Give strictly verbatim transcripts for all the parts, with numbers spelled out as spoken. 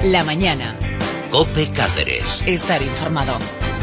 La mañana. COPE Cáceres. Estar informado.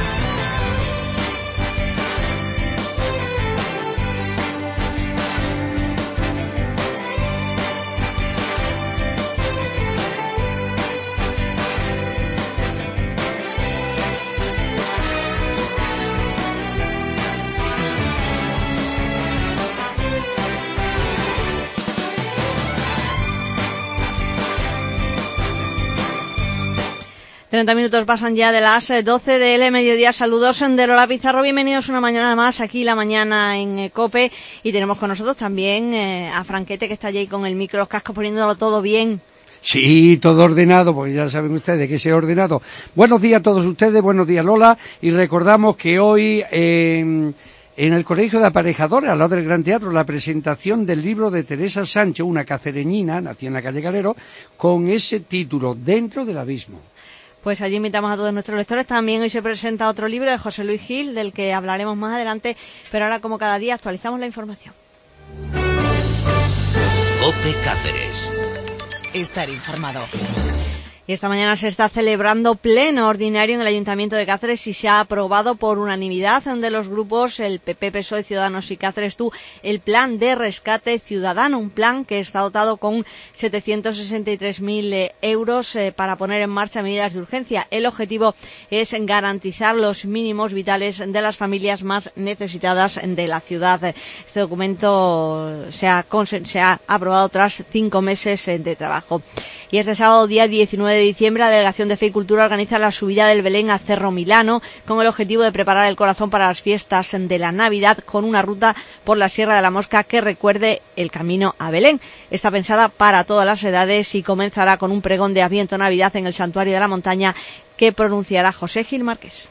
treinta minutos pasan ya de las doce del mediodía. Saludos de Lola Pizarro. Bienvenidos una mañana más aquí, La Mañana en COPE. Y tenemos con nosotros también eh, a Franquete, que está allí con el micro, los cascos, poniéndolo todo bien. Sí, todo ordenado, porque ya saben ustedes que es ordenado. Buenos días a todos ustedes, buenos días Lola. Y recordamos que hoy eh, en el Colegio de Aparejadores, al lado del Gran Teatro, la presentación del libro de Teresa Sancho, una cacereñina, nacida en la calle Calero, con ese título, Dentro del abismo. Pues allí invitamos a todos nuestros lectores. También hoy se presenta otro libro de José Luis Gil, del que hablaremos más adelante, pero ahora, como cada día, actualizamos la información. COPE Cáceres. Estar informado. Y esta mañana se está celebrando pleno ordinario en el Ayuntamiento de Cáceres y se ha aprobado por unanimidad de los grupos, el P P, P S O E, Ciudadanos y Cáceres Tú, el plan de rescate ciudadano, un plan que está dotado con setecientos sesenta y tres mil euros eh, para poner en marcha medidas de urgencia. El objetivo es garantizar los mínimos vitales de las familias más necesitadas de la ciudad. Este documento se ha, se ha aprobado tras cinco meses de trabajo. Y este sábado, día diecinueve de diciembre, la Delegación de Fe y Cultura organiza la subida del Belén a Cerro Milano con el objetivo de preparar el corazón para las fiestas de la Navidad con una ruta por la Sierra de la Mosca que recuerde el camino a Belén. Está pensada para todas las edades y comenzará con un pregón de Adviento Navidad en el Santuario de la Montaña que pronunciará José Gil Márquez.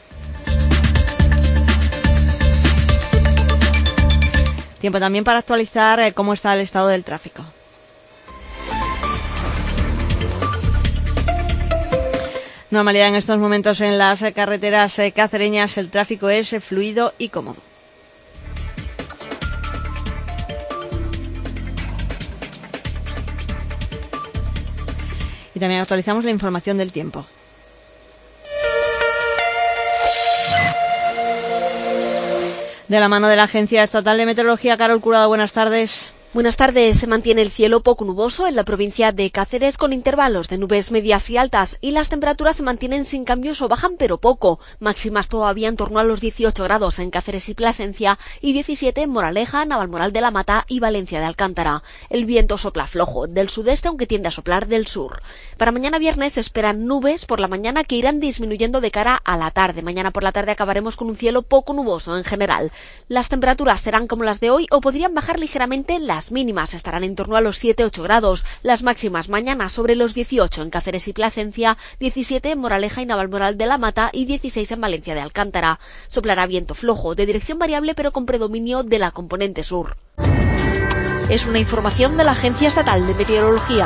Tiempo también para actualizar eh, cómo está el estado del tráfico. Normalidad en estos momentos en las carreteras cacereñas, el tráfico es fluido y cómodo. Y también actualizamos la información del tiempo. De la mano de la Agencia Estatal de Meteorología, Carol Curado, buenas tardes. Buenas tardes. Se mantiene el cielo poco nuboso en la provincia de Cáceres con intervalos de nubes medias y altas y las temperaturas se mantienen sin cambios o bajan pero poco. Máximas todavía en torno a los dieciocho grados en Cáceres y Plasencia y diecisiete en Moraleja, Navalmoral de la Mata y Valencia de Alcántara. El viento sopla flojo del sudeste aunque tiende a soplar del sur. Para mañana viernes se esperan nubes por la mañana que irán disminuyendo de cara a la tarde. Mañana por la tarde acabaremos con un cielo poco nuboso en general. Las temperaturas serán como las de hoy o podrían bajar ligeramente las Las mínimas estarán en torno a los siete ocho grados, las máximas mañana sobre los dieciocho en Cáceres y Plasencia, diecisiete en Moraleja y Navalmoral de la Mata y dieciséis en Valencia de Alcántara. Soplará viento flojo, de dirección variable pero con predominio de la componente sur. Es una información de la Agencia Estatal de Meteorología.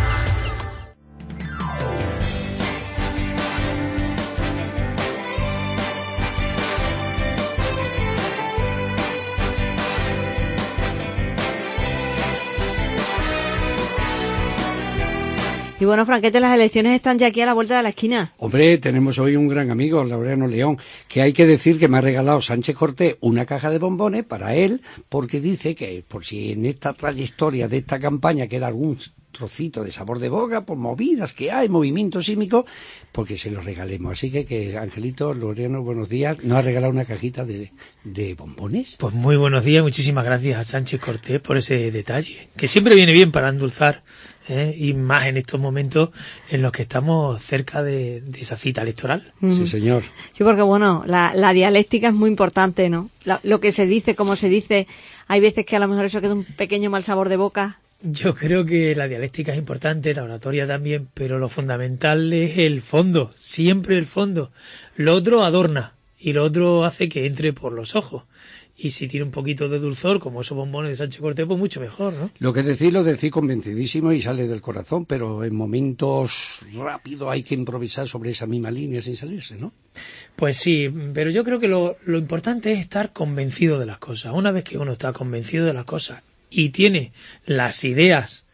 Y bueno, Franquete, las elecciones están ya aquí a la vuelta de la esquina. Hombre, tenemos hoy un gran amigo, Laureano León, que hay que decir que me ha regalado Sánchez Cortés una caja de bombones para él, porque dice que por si en esta trayectoria de esta campaña queda algún trocito de sabor de boca, por movidas que hay, movimiento sísmico, porque se lo regalemos. Así que, que Angelito, Laureano, buenos días, nos ha regalado una cajita de, de bombones. Pues muy buenos días, muchísimas gracias a Sánchez Cortés por ese detalle, que siempre viene bien para endulzar, ¿eh? Y más en estos momentos en los que estamos cerca de, de esa cita electoral. Mm. Sí, señor. Sí, porque bueno, la, la dialéctica es muy importante, ¿no? La, lo que se dice, cómo se dice, hay veces que a lo mejor eso queda un pequeño mal sabor de boca. Yo creo que la dialéctica es importante, la oratoria también, pero lo fundamental es el fondo, siempre el fondo. Lo otro adorna y lo otro hace que entre por los ojos. Y si tiene un poquito de dulzor, como esos bombones de Sánchez Cortés, pues mucho mejor, ¿no? Lo que decís, lo decís convencidísimo y sale del corazón, pero en momentos rápidos hay que improvisar sobre esa misma línea sin salirse, ¿no? Pues sí, pero yo creo que lo, lo importante es estar convencido de las cosas. Una vez que uno está convencido de las cosas y tiene las ideas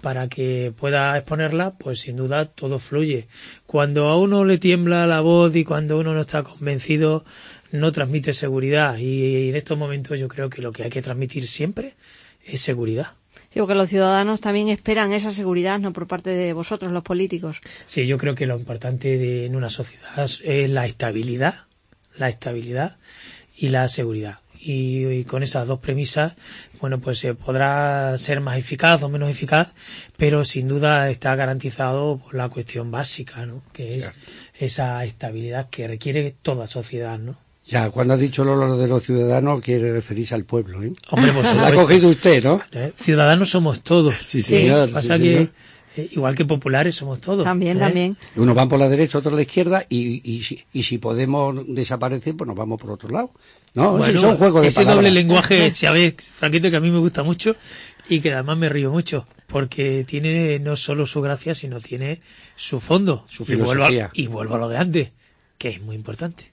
para que pueda exponerla, pues sin duda todo fluye. Cuando a uno le tiembla la voz y cuando uno no está convencido, no transmite seguridad. Y en estos momentos yo creo que lo que hay que transmitir siempre es seguridad. Sí, porque los ciudadanos también esperan esa seguridad, ¿no?, por parte de vosotros, los políticos. Sí, yo creo que lo importante de, en una sociedad es la estabilidad, la estabilidad y la seguridad. Y, y con esas dos premisas, bueno, pues se podrá ser más eficaz o menos eficaz, pero sin duda está garantizado por la cuestión básica, ¿no?, que es esa estabilidad que requiere toda sociedad, ¿no? Ya, cuando ha dicho lo de los ciudadanos, quiere referirse al pueblo, ¿eh? Hombre, por lo ha cogido usted, ¿no? ¿Eh? Ciudadanos somos todos. Sí, señor. Sí, pasa sí, que, señor. eh, igual que populares somos todos. También, ¿eh? también. Unos van por la derecha, otros por la izquierda, y, y, y, y si podemos desaparecer, pues nos vamos por otro lado. No, bueno, sí, son juegos de ese palabras. doble lenguaje, sabes, Franquito, que a mí me gusta mucho y que además me río mucho, porque tiene no solo su gracia, sino tiene su fondo. Su y vuelvo, filosofía. a, y vuelvo a lo de antes, que es muy importante.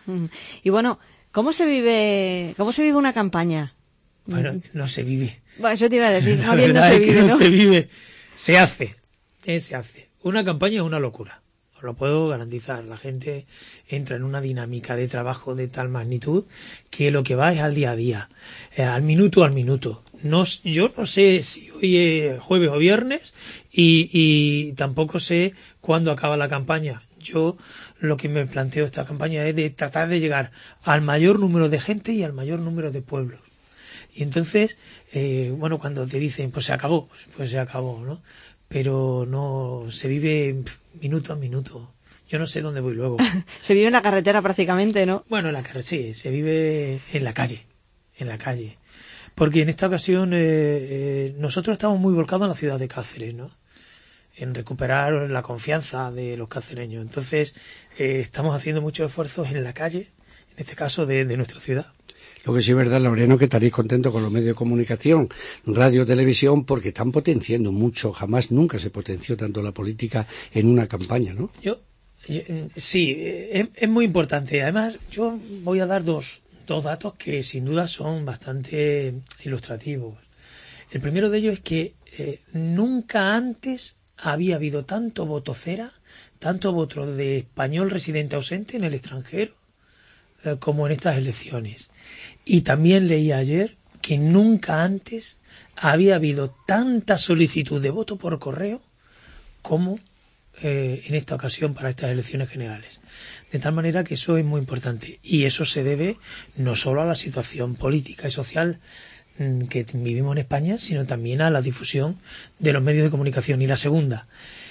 Y bueno, ¿cómo se vive, cómo se vive una campaña? Bueno, no se vive. Bueno, eso te iba a decir, La más bien no verdad se es que vive, no ¿no? se vive, se hace, eh, se hace. Una campaña es una locura, os lo puedo garantizar. La gente entra en una dinámica de trabajo de tal magnitud que lo que va es al día a día, eh, al minuto al minuto. No, yo no sé si hoy es jueves o viernes y, y tampoco sé cuándo acaba la campaña. Yo lo que me planteo esta campaña es de tratar de llegar al mayor número de gente y al mayor número de pueblos. Y entonces, eh, bueno, cuando te dicen, pues se acabó, pues, pues se acabó, ¿no? Pero no, se vive minuto a minuto. Yo no sé dónde voy luego. Se vive en la carretera prácticamente, ¿no? Bueno, en la carretera, sí, se vive en la calle, en la calle. Porque en esta ocasión eh, eh, nosotros estamos muy volcados en la ciudad de Cáceres, ¿no? En recuperar la confianza de los cacereños. Entonces, eh, estamos haciendo muchos esfuerzos en la calle, en este caso de, de nuestra ciudad. Lo que sí es verdad, Laureano, que estaréis contentos con los medios de comunicación, radio, televisión, porque están potenciando mucho. Jamás, nunca se potenció tanto la política en una campaña, ¿no? Yo, yo sí, es, es muy importante. Además, yo voy a dar dos, dos datos que sin duda son bastante ilustrativos. El primero de ellos es que eh, nunca antes había habido tanto voto cera, tanto voto de español residente ausente en el extranjero, eh, como en estas elecciones. Y también leí ayer que nunca antes había habido tanta solicitud de voto por correo como eh, en esta ocasión para estas elecciones generales. De tal manera que eso es muy importante. Y eso se debe no solo a la situación política y social que vivimos en España, sino también a la difusión de los medios de comunicación. Y la segunda,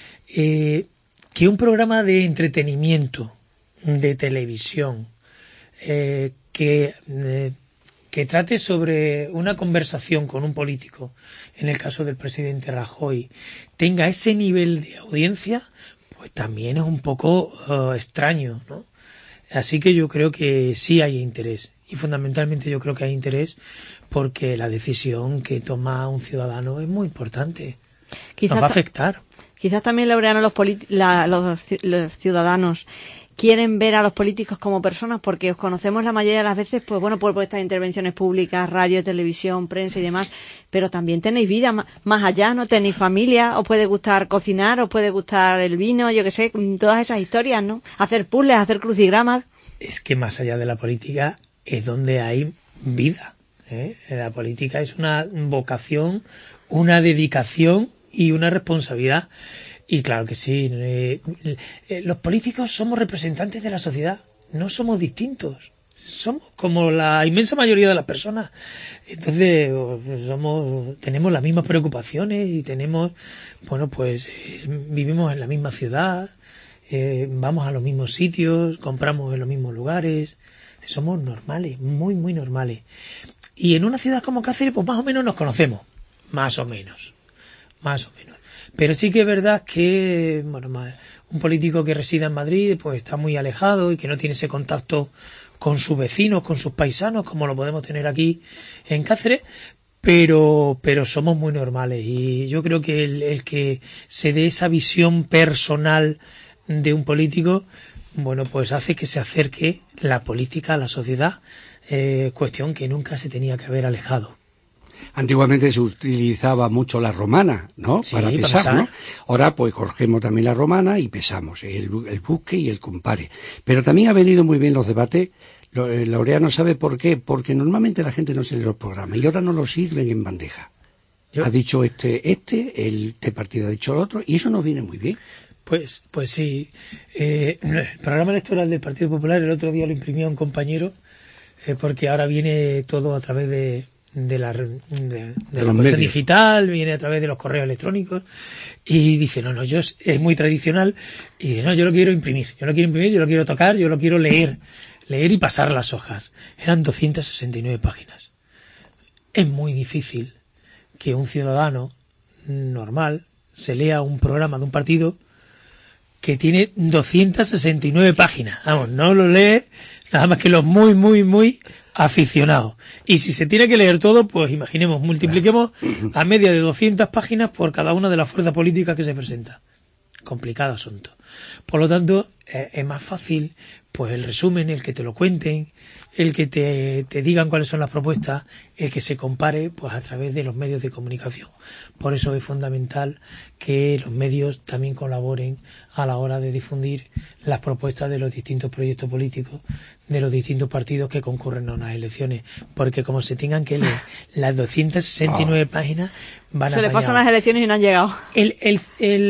eh, que un programa de entretenimiento, de televisión, eh, que, eh, que trate sobre una conversación con un político, en el caso del presidente Rajoy, tenga ese nivel de audiencia, pues también es un poco uh, extraño, ¿no? Así que yo creo que sí hay interés. Y fundamentalmente yo creo que hay interés porque la decisión que toma un ciudadano es muy importante. Quizás nos va a afectar. Quizás también, Laureano, los, la, los, los ciudadanos quieren ver a los políticos como personas, porque os conocemos la mayoría de las veces, pues bueno, por, por estas intervenciones públicas, radio, televisión, prensa y demás, pero también tenéis vida más, más allá, ¿no? Tenéis familia, os puede gustar cocinar, os puede gustar el vino, yo qué sé, todas esas historias, ¿no? Hacer puzzles, hacer crucigramas. Es que más allá de la política es donde hay vida, ¿eh? La política es una vocación, una dedicación y una responsabilidad. Y claro que sí, eh, eh, los políticos somos representantes de la sociedad, no somos distintos, somos como la inmensa mayoría de las personas. Entonces, somos, tenemos las mismas preocupaciones y tenemos, bueno, pues eh, vivimos en la misma ciudad, eh, vamos a los mismos sitios, compramos en los mismos lugares, somos normales, muy, muy normales. Y en una ciudad como Cáceres, pues más o menos nos conocemos, más o menos, más o menos. Pero sí que es verdad que, bueno, un político que resida en Madrid, pues está muy alejado y que no tiene ese contacto con sus vecinos, con sus paisanos, como lo podemos tener aquí en Cáceres, pero, pero somos muy normales. Y yo creo que el, el que se dé esa visión personal de un político, bueno, pues hace que se acerque la política a la sociedad, eh, cuestión que nunca se tenía que haber alejado. Antiguamente se utilizaba mucho la romana, ¿no? Sí, para para pesar, pesar. ¿no? Ahora pues cogemos también la romana y pesamos, el, el busque y el compare. Pero también ha venido muy bien los debates. Laureano sabe por qué, porque normalmente la gente no se lee los programas y ahora no los sirven en bandeja. Yo... Ha dicho este, este, el, este partido ha dicho el otro, y eso nos viene muy bien. Pues, pues sí. Eh, el programa electoral del Partido Popular el otro día lo imprimió un compañero, eh, porque ahora viene todo a través de, de la, de, de de la versión digital, viene a través de los correos electrónicos, y dice, no, no, yo es, es muy tradicional, y dice, no, yo lo quiero imprimir, yo lo quiero imprimir, yo lo quiero tocar, yo lo quiero leer, leer y pasar las hojas. Eran doscientas sesenta y nueve páginas. Es muy difícil que un ciudadano normal se lea un programa de un partido que tiene doscientas sesenta y nueve páginas. Vamos, no lo lee nada más que los muy, muy, muy aficionados. Y si se tiene que leer todo, pues imaginemos, multipliquemos a media de doscientas páginas por cada una de las fuerzas políticas que se presenta. Complicado asunto. Por lo tanto, eh, es más fácil pues el resumen, el que te lo cuenten, el que te, te digan cuáles son las propuestas, el que se compare pues a través de los medios de comunicación. Por eso es fundamental que los medios también colaboren a la hora de difundir las propuestas de los distintos proyectos políticos, de los distintos partidos que concurren a unas elecciones, porque como se tengan que leer las doscientas sesenta y nueve oh. páginas, van a se le pasan las elecciones y no han llegado. El, el,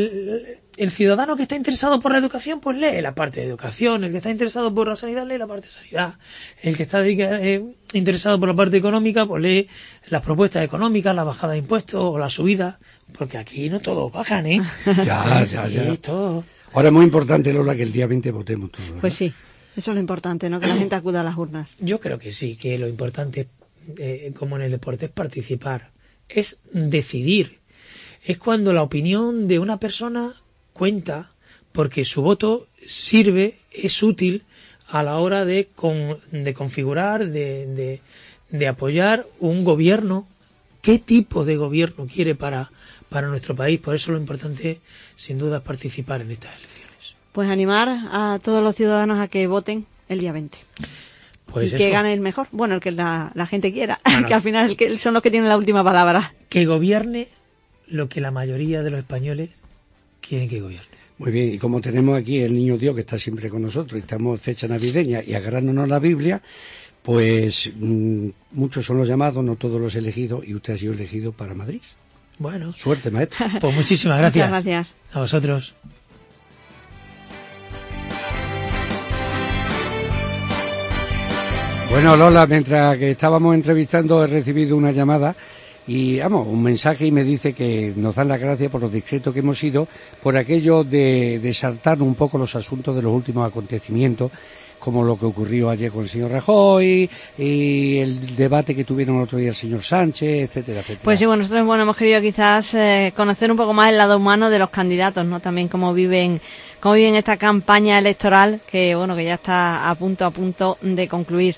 el, el ciudadano que está interesado por la educación, pues lee la parte de educación. El que está interesado por la sanidad, lee la parte de sanidad. El que está eh, interesado por la parte económica, pues lee las propuestas económicas, la bajada de impuestos o la subida, porque aquí no todos bajan, ¿eh? Ya, ya, ya. Todo. Ahora es muy importante, Lola, que el día veinte votemos todos, ¿verdad? Pues sí, eso es lo importante, ¿no? Que la gente acuda a las urnas. Yo creo que sí, que lo importante, eh, como en el deporte, es participar, es decidir. Es cuando la opinión de una persona cuenta, porque su voto sirve, es útil a la hora de, con, de configurar, de, de, de apoyar un gobierno. ¿Qué tipo de gobierno quiere para, para nuestro país? Por eso lo importante, sin duda, es participar en estas elecciones. Pues animar a todos los ciudadanos a que voten el día veinte. Pues y eso. Que gane el mejor. Bueno, el que la, la gente quiera. No, no. Que al final el que son los que tienen la última palabra. Que gobierne lo que la mayoría de los españoles quieren que gobierne. Muy bien, y como tenemos aquí el Niño Dios que está siempre con nosotros y estamos en fecha navideña y agarrándonos la Biblia, pues mmm, muchos son los llamados, no todos los elegidos, y usted ha sido elegido para Madrid. Bueno. Suerte, maestro. Pues muchísimas gracias. Muchas gracias. A vosotros. Bueno, Lola, mientras que estábamos entrevistando he recibido una llamada y, vamos, un mensaje y me dice que nos dan las gracias por lo discretos que hemos sido, por aquello de, de saltar un poco los asuntos de los últimos acontecimientos, como lo que ocurrió ayer con el señor Rajoy y el debate que tuvieron el otro día el señor Sánchez, etcétera, etcétera. Pues sí, bueno, nosotros bueno, hemos querido quizás eh, conocer un poco más el lado humano de los candidatos, ¿no? También cómo viven, cómo viven esta campaña electoral que, bueno, que ya está a punto, a punto de concluir.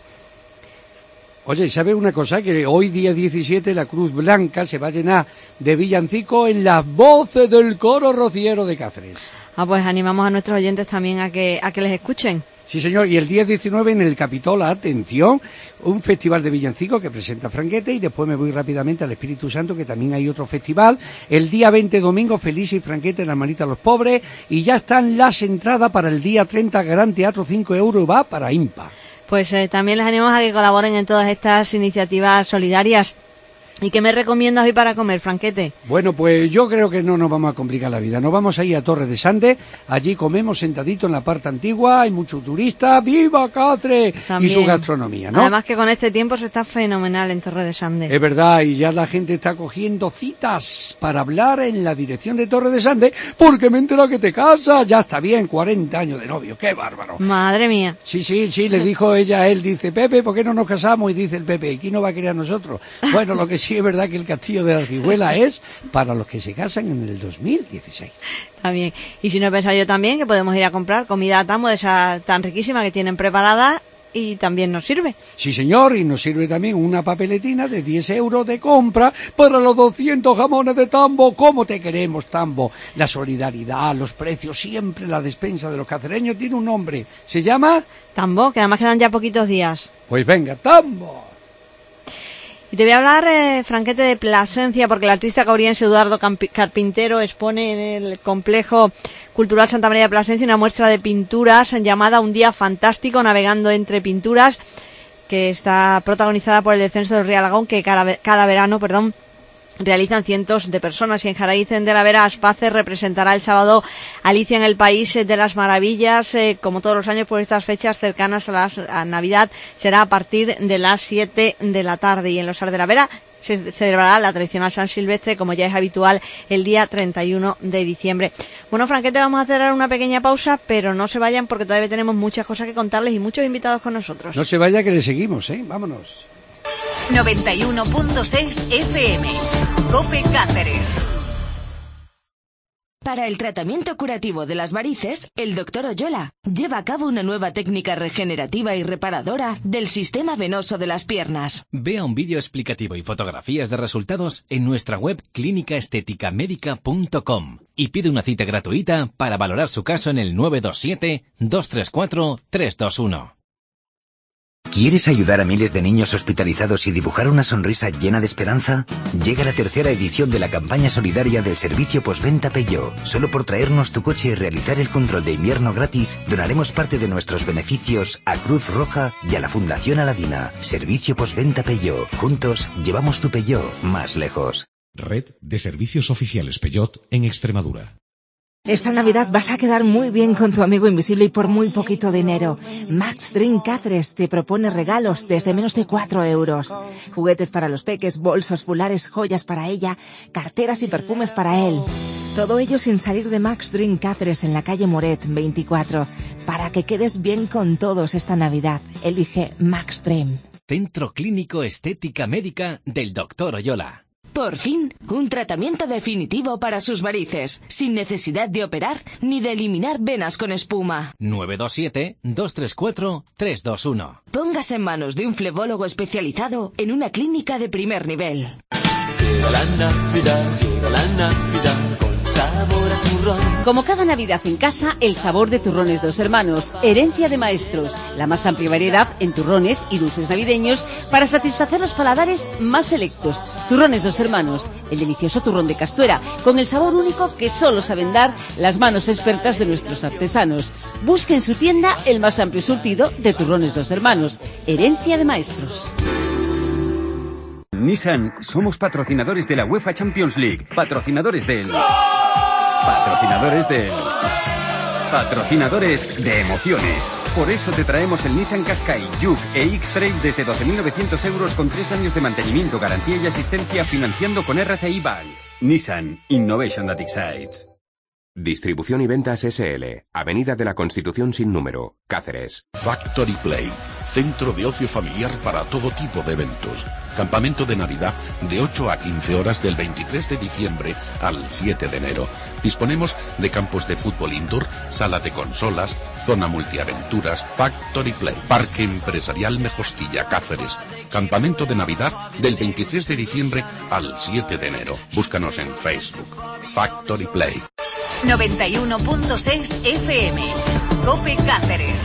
Oye, ¿sabes una cosa? Que hoy, día diecisiete, la Cruz Blanca se va a llenar de villancicos en las voces del coro rociero de Cáceres. Ah, pues animamos a nuestros oyentes también a que a que les escuchen. Sí, señor, y el día diecinueve en el Capitol, atención, un festival de villancicos que presenta Franquete, y después me voy rápidamente al Espíritu Santo, que también hay otro festival. El día veinte, domingo, Feliz y Franquete, la manita a los pobres, y ya están las entradas para el día treinta, Gran Teatro, cinco euros, va para Impa. Pues eh, también les animamos a que colaboren en todas estas iniciativas solidarias. ¿Y qué me recomiendas hoy para comer, Franquete? Bueno, pues yo creo que no nos vamos a complicar la vida. Nos vamos a ir a Torres de Sande. Allí comemos sentadito en la parte antigua. Hay muchos turistas. ¡Viva Cáceres! También. Y su gastronomía, ¿no? Además que con este tiempo se está fenomenal en Torres de Sande. Es verdad, y ya la gente está cogiendo citas para hablar en la dirección de Torres de Sande, porque me entero que te casas. Ya está bien, cuarenta años de novio. ¡Qué bárbaro! Madre mía. Sí, sí, sí, le dijo ella a él, dice, Pepe, ¿por qué no nos casamos? Y dice el Pepe, ¿y quién nos va a querer a nosotros? Bueno, lo que sí es verdad que el castillo de la Argijuela es para los que se casan en el dos mil dieciséis. Está bien. Y si no he pensado yo también que podemos ir a comprar comida a Tambo de esa tan riquísima que tienen preparada y también nos sirve. Sí, señor, y nos sirve también una papeletina de diez euros de compra para los doscientos jamones de Tambo. ¿Cómo te queremos, Tambo? La solidaridad, los precios, siempre la despensa de los cacereños tiene un nombre. ¿Se llama? Tambo, que además quedan ya poquitos días. Pues venga, Tambo. Y te voy a hablar, eh, Franquete, de Plasencia, porque el artista cauriense Eduardo Carpintero expone en el Complejo Cultural Santa María de Plasencia una muestra de pinturas llamada Un día fantástico, navegando entre pinturas, que está protagonizada por el descenso del río Alagón, que cada, cada verano, perdón, realizan cientos de personas. Y en Jaraíz de la Vera, Aspace representará el sábado Alicia en el País de las Maravillas, eh, como todos los años por estas fechas cercanas a la a Navidad. Será a partir de las siete de la tarde. Y en los Arts de la Vera se celebrará la tradicional San Silvestre, como ya es habitual, el día treinta y uno de diciembre. Bueno, Franquete, vamos a hacer una pequeña pausa, pero no se vayan porque todavía tenemos muchas cosas que contarles y muchos invitados con nosotros. No se vaya, que le seguimos, ¿eh? Vámonos. noventa y uno punto seis F M. COPE Cáceres. Para el tratamiento curativo de las varices, el doctor Oyola lleva a cabo una nueva técnica regenerativa y reparadora del sistema venoso de las piernas. Vea un vídeo explicativo y fotografías de resultados en nuestra web clínica estética médica punto com y pide una cita gratuita para valorar su caso en el nueve dos siete, dos tres cuatro, tres dos uno. ¿Quieres ayudar a miles de niños hospitalizados y dibujar una sonrisa llena de esperanza? Llega la tercera edición de la campaña solidaria del servicio postventa Peugeot. Solo por traernos tu coche y realizar el control de invierno gratis, donaremos parte de nuestros beneficios a Cruz Roja y a la Fundación Aladina. Servicio postventa Peugeot. Juntos llevamos tu Peugeot más lejos. Red de Servicios Oficiales Peugeot en Extremadura. Esta Navidad vas a quedar muy bien con tu amigo invisible y por muy poquito dinero. Max Dream Cáceres te propone regalos desde menos de cuatro euros. Juguetes para los peques, bolsos, fulares, joyas para ella, carteras y perfumes para él. Todo ello sin salir de Max Dream Cáceres en la calle Moret veinticuatro. Para que quedes bien con todos esta Navidad, elige Max Dream. Centro Clínico Estética Médica del doctor Oyola. Por fin, un tratamiento definitivo para sus varices, sin necesidad de operar ni de eliminar venas con espuma. nueve dos siete, dos tres cuatro, tres dos uno. Póngase en manos de un flebólogo especializado en una clínica de primer nivel. Llega la Navidad, llega la Navidad, con sabor a turrón. Como cada Navidad en casa, el sabor de Turrones Dos Hermanos, herencia de maestros, la más amplia variedad en turrones y dulces navideños para satisfacer los paladares más selectos. Turrones Dos Hermanos, el delicioso turrón de Castuera, con el sabor único que solo saben dar las manos expertas de nuestros artesanos. Busque en su tienda el más amplio surtido de Turrones Dos Hermanos, herencia de maestros. Nissan, somos patrocinadores de la UEFA Champions League, patrocinadores del... Patrocinadores del... Patrocinadores de emociones. Por eso te traemos el Nissan Qashqai, Juke e X-Trail desde doce mil novecientos euros con tres años de mantenimiento, garantía y asistencia, financiando con R C I Bank. Nissan, Innovation that excites. Distribución y ventas S L, Avenida de la Constitución sin número, Cáceres. Factory Play, centro de ocio familiar para todo tipo de eventos. Campamento de Navidad de ocho a quince horas del veintitrés de diciembre al siete de enero. Disponemos de campos de fútbol indoor, sala de consolas, zona multiaventuras, Factory Play, Parque Empresarial Mejostilla, Cáceres. Campamento de Navidad del veintitrés de diciembre al siete de enero. Búscanos en Facebook. Factory Play. noventa y uno punto seis F M. COPE Cáceres.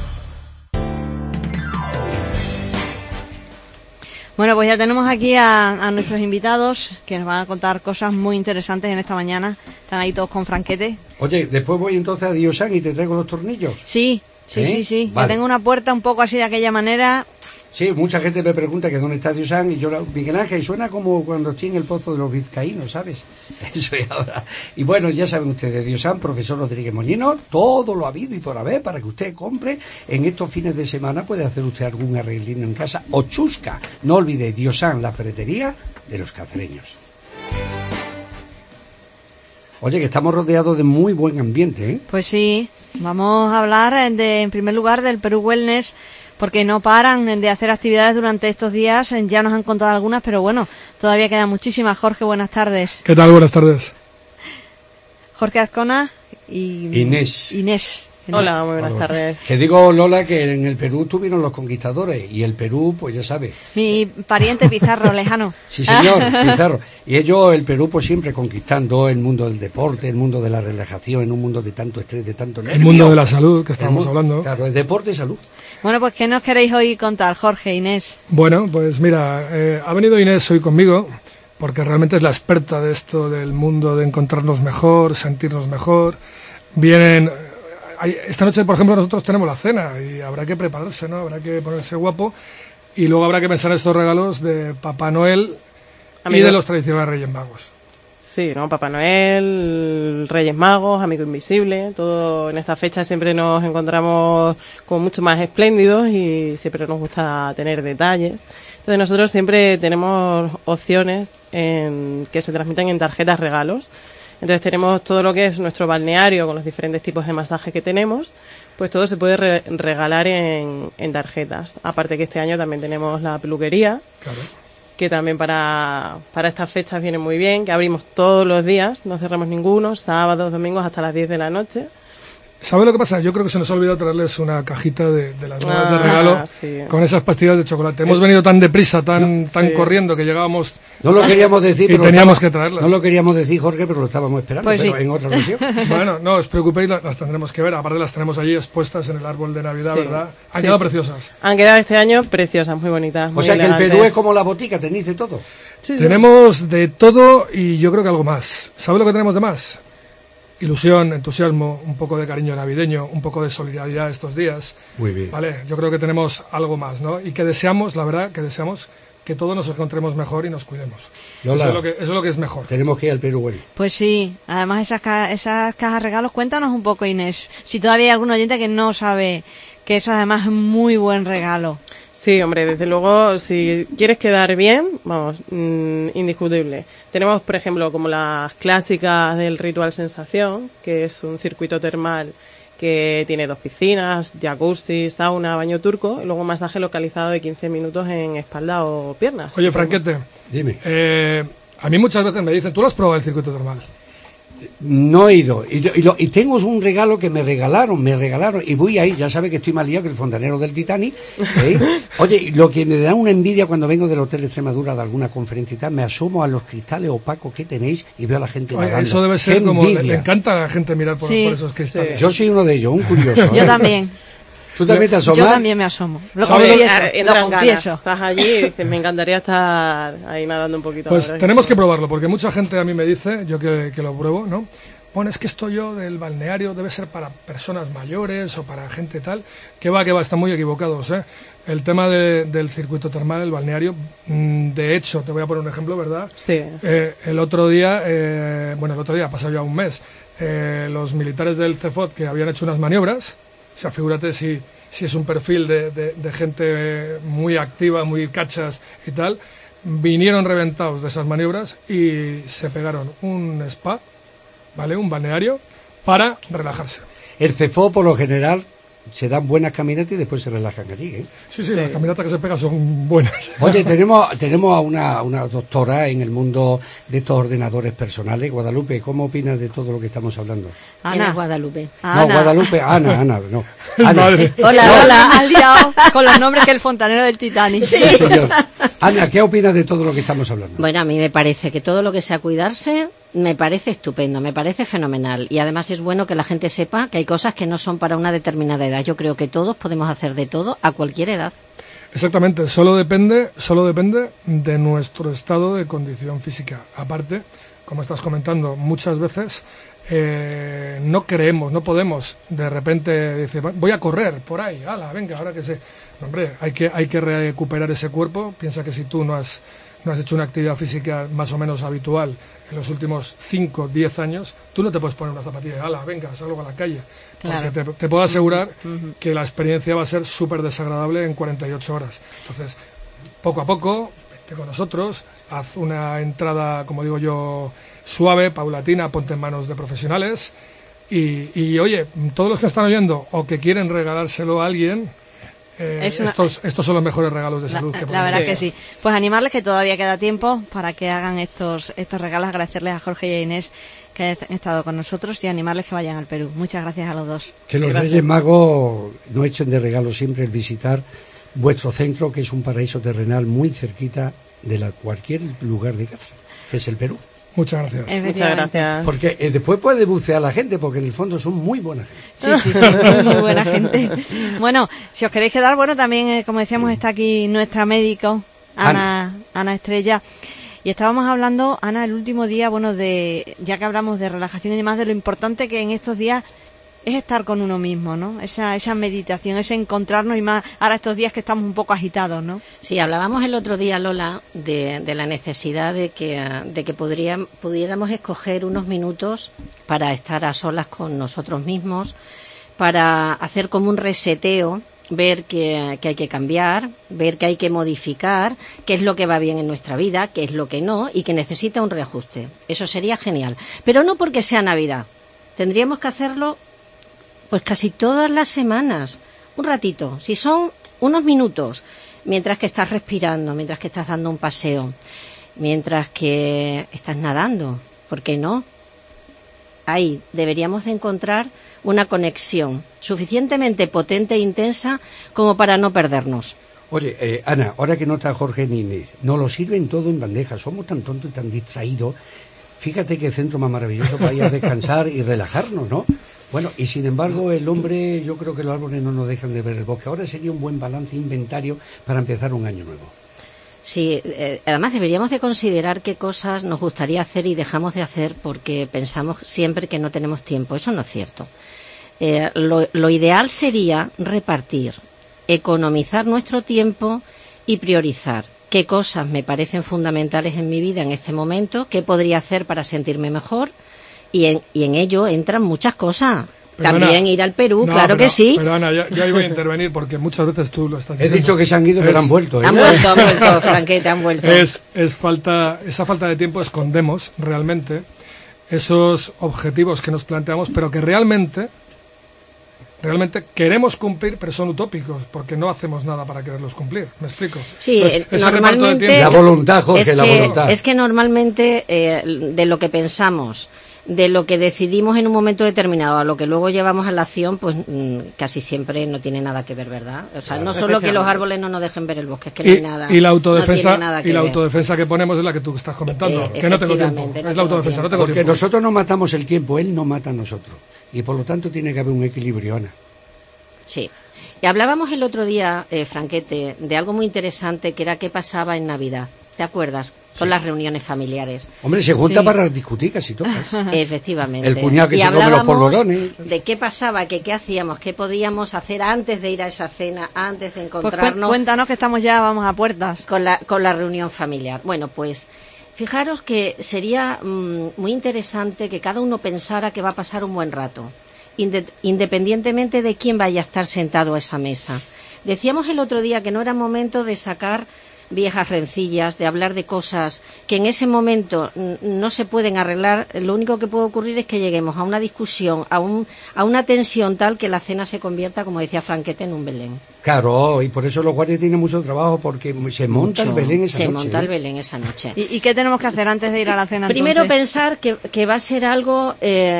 Bueno, pues ya tenemos aquí a, a nuestros invitados que nos van a contar cosas muy interesantes en esta mañana. Están ahí todos con Franquete. Oye, después voy entonces a Diosan y te traigo los tornillos. Sí, sí, ¿Eh? sí, sí. Vale. Ya tengo una puerta un poco así de aquella manera. Sí, mucha gente me pregunta que dónde está Diosan y yo, la, Miguel Ángel, suena como cuando estoy en el pozo de los vizcaínos, ¿sabes? Eso es ahora. Y bueno, ya saben ustedes, Diosan, profesor Rodríguez Moñino, todo lo ha habido y por haber para que usted compre. En estos fines de semana puede hacer usted algún arreglino en casa o chusca. No olvide, Diosan, la ferretería de los cacereños. Oye, que estamos rodeados de muy buen ambiente, ¿eh? Pues sí, vamos a hablar de, en primer lugar, del Perú Wellness, porque no paran de hacer actividades durante estos días. Ya nos han contado algunas, pero bueno, todavía quedan muchísimas. Jorge, buenas tardes. ¿Qué tal? Buenas tardes. Jorge Azcona y Inés. Inés. Hola, muy buenas Hola. tardes. Que digo, Lola, que en el Perú tuvieron los conquistadores y el Perú, pues ya sabes. Mi pariente Pizarro, lejano. Sí, señor, Pizarro. Y ellos, el Perú, pues siempre conquistando el mundo del deporte, el mundo de la relajación, en un mundo de tanto estrés, de tanto nervio. El mundo de la salud, que estábamos hablando. Claro, el deporte y salud. Bueno, pues ¿qué nos queréis hoy contar, Jorge, Inés? Bueno, pues mira, eh, ha venido Inés hoy conmigo, porque realmente es la experta de esto del mundo de encontrarnos mejor, sentirnos mejor. Vienen... Esta noche, por ejemplo, nosotros tenemos la cena y habrá que prepararse, ¿no? Habrá que ponerse guapo y luego habrá que pensar en estos regalos de Papá Noel Amigo. Y de los tradicionales Reyes Magos. Sí, ¿no? Papá Noel, Reyes Magos, Amigo Invisible, todo en esta fecha siempre nos encontramos como mucho más espléndidos y siempre nos gusta tener detalles. Entonces nosotros siempre tenemos opciones en, que se transmiten en tarjetas regalos. Entonces tenemos todo lo que es nuestro balneario con los diferentes tipos de masajes que tenemos, pues todo se puede re- regalar en, en tarjetas. Aparte que este año también tenemos la peluquería, claro. que también para, para estas fechas viene muy bien, que abrimos todos los días, no cerramos ninguno, sábados, domingos hasta las diez de la noche. ¿Sabes lo que pasa? Yo creo que se nos ha olvidado traerles una cajita de, de las nuevas ah, de regalo sí. con esas pastillas de chocolate. Hemos venido tan deprisa, tan no, tan sí. corriendo que llegábamos... No lo queríamos decir, y pero teníamos estaba, que traerlas. No lo queríamos decir, Jorge, pero lo estábamos esperando, pues pero sí. en otra ocasión. Bueno, no os preocupéis, las, las tendremos que ver. Aparte las tenemos allí expuestas en el árbol de Navidad, sí. ¿verdad? Han sí, quedado sí. preciosas. Han quedado este año preciosas, muy bonitas. O muy sea elegantes. que el Perú es como la botica, tenéis de todo. Sí, tenemos sí. de todo y yo creo que algo más. ¿Sabes lo que tenemos de más? Ilusión, entusiasmo, un poco de cariño navideño, un poco de solidaridad estos días. Muy bien. Vale, yo creo que tenemos algo más, ¿no? Y que deseamos, la verdad, que deseamos que todos nos encontremos mejor y nos cuidemos. Lola, eso es lo que, eso es lo que es mejor. Tenemos que ir al Perú, bueno. Pues sí, además esas, ca- esas cajas regalos, cuéntanos un poco, Inés. Si todavía hay algún oyente que no sabe que eso además es muy buen regalo. Sí, hombre, desde luego, si quieres quedar bien, vamos, mmm, indiscutible. Tenemos, por ejemplo, como las clásicas del Ritual Sensación, que es un circuito termal que tiene dos piscinas, jacuzzi, sauna, baño turco, y luego un masaje localizado de quince minutos en espalda o piernas. Oye, Franquete, dime. Eh, a mí muchas veces me dicen, ¿tú lo has probado el circuito termal? No he ido, y, y, lo, y tengo un regalo que me regalaron, me regalaron, y voy ahí, ya sabe que estoy más liado que el fontanero del Titanic, ¿eh? Oye, lo que me da una envidia cuando vengo del Hotel Extremadura de alguna conferencia y tal, me asomo a los cristales opacos que tenéis y veo a la gente Oye, nadando. eso debe ser como, le, le encanta a la gente mirar por, sí, por esos cristales. Sí. Yo soy uno de ellos, un curioso. Yo ¿eh? también. ¿Tú también te asomas? Yo también me asomo. Lo ¿Sabes? confieso, Eh, lo ganas. confieso. Estás allí y dices, me encantaría estar ahí nadando un poquito. Pues tenemos que probarlo, porque mucha gente a mí me dice, yo que, que lo pruebo, ¿no? Bueno, es que esto yo del balneario debe ser para personas mayores o para gente tal. Que va, que va, están muy equivocados, ¿eh? El tema de, del circuito termal, el balneario, mmm, de hecho, te voy a poner un ejemplo, ¿verdad? Sí. Eh, el otro día, eh, bueno, el otro día, ha pasado ya un mes, eh, los militares del CEFOT que habían hecho unas maniobras, o sea, figúrate si, si es un perfil de, de, de gente muy activa, muy cachas y tal, vinieron reventados de esas maniobras y se pegaron un spa, ¿vale? Un balneario para relajarse. El CEFO, por lo general, se dan buenas caminatas y después se relajan allí, ¿eh? Sí, sí, sí, las caminatas que se pegan son buenas. Oye, tenemos tenemos a una, una doctora en el mundo de estos ordenadores personales. Guadalupe, ¿cómo opinas de todo lo que estamos hablando? Ana Guadalupe. No, Ana. Guadalupe, Ana, Ana, no. Ana. Madre. Hola, No, hola. me has liado con los nombres que el fontanero del Titanic. Sí, señor. Ana, ¿qué opinas de todo lo que estamos hablando? Bueno, a mí me parece que todo lo que sea cuidarse me parece estupendo, me parece fenomenal. Y además es bueno que la gente sepa que hay cosas que no son para una determinada edad. Yo creo que todos podemos hacer de todo a cualquier edad. Exactamente, solo depende, solo depende de nuestro estado de condición física. Aparte, como estás comentando, muchas veces eh, no creemos, no podemos de repente decir, voy a correr por ahí, ala, venga, ahora que sé. No, hombre, hay que, hay que recuperar ese cuerpo. Piensa que si tú no has, no has hecho una actividad física más o menos habitual en los últimos cinco, diez años, tú no te puedes poner una zapatilla de ala, venga, salgo a la calle. Claro. Porque te, te puedo asegurar Uh-huh. que la experiencia va a ser súper desagradable en cuarenta y ocho horas. Entonces, poco a poco, vente con nosotros, haz una entrada, como digo yo, suave, paulatina, ponte en manos de profesionales y, y oye, todos los que están oyendo o que quieren regalárselo a alguien, Eh, una... estos, estos son los mejores regalos de salud la, que podemos La verdad hacer. que sí. Pues animarles que todavía queda tiempo para que hagan estos estos regalos. Agradecerles a Jorge y a Inés que hayan estado con nosotros y animarles que vayan al Perú. Muchas gracias a los dos. Que los Gracias. Reyes Magos no echen de regalo siempre el visitar vuestro centro, que es un paraíso terrenal muy cerquita de la, cualquier lugar de Cáceres, que es el Perú. Muchas gracias. Muchas gracias. Porque eh, después puede bucear la gente, porque en el fondo son muy buena gente. Sí, sí, sí, muy, muy buena gente. Bueno, si os queréis quedar, bueno, también, eh, como decíamos, está aquí nuestra médico, Ana, Ana, Ana Estrella. Y estábamos hablando, Ana, el último día, bueno, de ya que hablamos de relajación y demás, de lo importante que en estos días es estar con uno mismo, ¿no? Esa, esa meditación, ese encontrarnos, y más ahora estos días que estamos un poco agitados, ¿no? Sí, hablábamos el otro día, Lola, de, de la necesidad de que, de que podría, pudiéramos escoger unos minutos para estar a solas con nosotros mismos, para hacer como un reseteo, ver que, que hay que cambiar, ver que hay que modificar, qué es lo que va bien en nuestra vida, qué es lo que no, y que necesita un reajuste. Eso sería genial. Pero no porque sea Navidad. Tendríamos que hacerlo pues casi todas las semanas, un ratito, si son unos minutos, mientras que estás respirando, mientras que estás dando un paseo, mientras que estás nadando, ¿por qué no? Ahí deberíamos de encontrar una conexión suficientemente potente e intensa como para no perdernos. Oye, eh, Ana, ahora que no está Jorge ni Inés, nos lo sirven todo en bandeja, somos tan tontos y tan distraídos. Fíjate qué centro más maravilloso para ir a descansar y relajarnos, ¿no? Bueno, y sin embargo el hombre, yo creo que los árboles no nos dejan de ver el bosque. Ahora sería un buen balance, inventario para empezar un año nuevo. Sí, eh, además deberíamos de considerar qué cosas nos gustaría hacer y dejamos de hacer porque pensamos siempre que no tenemos tiempo. Eso no es cierto. Eh, lo, lo ideal sería repartir, economizar nuestro tiempo y priorizar qué cosas me parecen fundamentales en mi vida en este momento, qué podría hacer para sentirme mejor. Y en, y en ello entran muchas cosas. Pero También Ana, ir al Perú, no, claro pero, que sí. Pero Ana, ya, ya iba a intervenir porque muchas veces tú lo estás He diciendo. dicho que se han ido, es, pero han vuelto. ¿eh? Han vuelto, han vuelto, Franquete, han vuelto. Es, es falta, esa falta de tiempo escondemos realmente esos objetivos que nos planteamos, pero que realmente, realmente queremos cumplir, pero son utópicos, porque no hacemos nada para quererlos cumplir. ¿Me explico? Sí, Pues, ese normalmente... reparto de tiempo- La voluntad, Jorge, es que, la voluntad. Es que normalmente eh, de lo que pensamos, de lo que decidimos en un momento determinado a lo que luego llevamos a la acción, pues mmm, casi siempre no tiene nada que ver, ¿verdad? O sea, Claro. no solo que los árboles no nos dejen ver el bosque, es que no y, hay nada. y la autodefensa, no tiene nada que y la ver. autodefensa que ponemos es la que tú estás comentando, Eh, que no tengo tiempo. efectivamente, no es la tengo autodefensa, no tengo Porque tiempo. nosotros no matamos el tiempo, él no mata a nosotros. Y por lo tanto tiene que haber un equilibrio, Ana. Sí. Y hablábamos el otro día, eh, Franquete, de algo muy interesante que era qué pasaba en Navidad. ¿Te acuerdas? Son las reuniones familiares. Hombre, se junta Sí. para discutir casi todas. Efectivamente. El cuñado que Y se come los hablábamos polvorones. de qué pasaba, que qué hacíamos, qué podíamos hacer antes de ir a esa cena, antes de Pues cu- encontrarnos cuéntanos que estamos ya, vamos a puertas. con la, con la reunión familiar. Bueno, pues fijaros que sería mmm, muy interesante que cada uno pensara que va a pasar un buen rato, inde- independientemente de quién vaya a estar sentado a esa mesa. Decíamos el otro día que no era momento de sacar viejas rencillas, de hablar de cosas que en ese momento n- no se pueden arreglar. Lo único que puede ocurrir es que lleguemos a una discusión, a, un, a una tensión tal que la cena se convierta, como decía Franquete, en un Belén. Claro, y por eso los guardias tienen mucho trabajo, porque se monta Mucho. el Belén esa se noche. monta ¿eh? el Belén esa noche. ¿Y, y qué tenemos que hacer antes de ir a la cena? Primero entonces? pensar que, que va a ser algo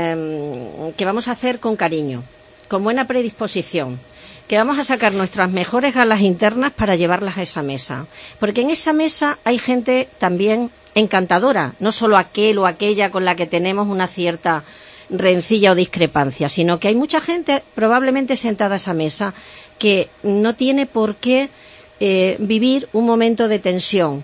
eh, que vamos a hacer con cariño, con buena predisposición, que vamos a sacar nuestras mejores galas internas para llevarlas a esa mesa. Porque en esa mesa hay gente también encantadora, no solo aquel o aquella con la que tenemos una cierta rencilla o discrepancia, sino que hay mucha gente probablemente sentada a esa mesa que no tiene por qué eh, vivir un momento de tensión.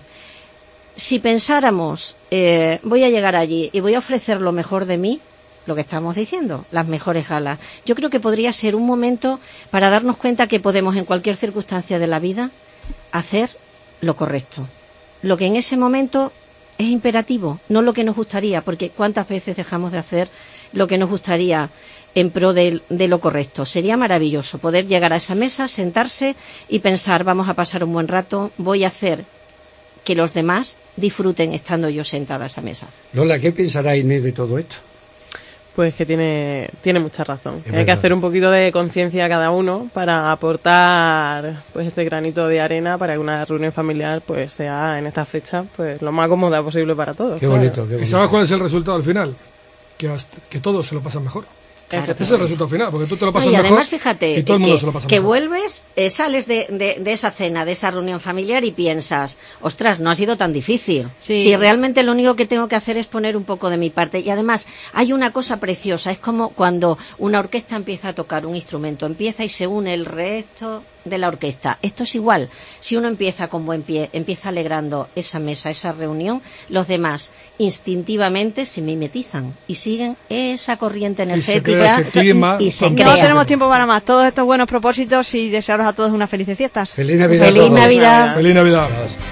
Si pensáramos, eh, voy a llegar allí y voy a ofrecer lo mejor de mí, lo que estamos diciendo, las mejores galas, yo creo que podría ser un momento para darnos cuenta que podemos en cualquier circunstancia de la vida hacer lo correcto, lo que en ese momento es imperativo, no lo que nos gustaría, porque cuántas veces dejamos de hacer lo que nos gustaría en pro de, de lo correcto. Sería maravilloso poder llegar a esa mesa, sentarse y pensar, vamos a pasar un buen rato, voy a hacer que los demás disfruten estando yo sentada a esa mesa. Lola, ¿qué pensará Inés de todo esto? Pues que tiene, tiene mucha razón. Que hay verdad. que hacer un poquito de conciencia cada uno para aportar pues este granito de arena para que una reunión familiar pues sea en esta fecha pues lo más cómoda posible para todos. Qué claro. bonito, qué ¿Y bonito. sabes cuál es el resultado al final? que, hasta, que todos se lo pasan mejor. Claro, ese es el resultado final, porque tú te lo pasas no, y mejor además, fíjate, y todo el que, mundo se lo pasa que mejor. vuelves, eh, sales de, de, de esa cena, de esa reunión familiar y piensas, ostras, no ha sido tan difícil. Sí. Si realmente lo único que tengo que hacer es poner un poco de mi parte. Y además, hay una cosa preciosa, es como cuando una orquesta empieza a tocar un instrumento, empieza y se une el resto de la orquesta. Esto es igual. Si uno empieza con buen pie, empieza alegrando esa mesa, esa reunión, los demás instintivamente se mimetizan y siguen esa corriente energética y se, clima, y se No crea. tenemos tiempo para más. Todos estos buenos propósitos y desearos a todos unas felices fiestas. Feliz Navidad. Feliz Navidad. Feliz Navidad.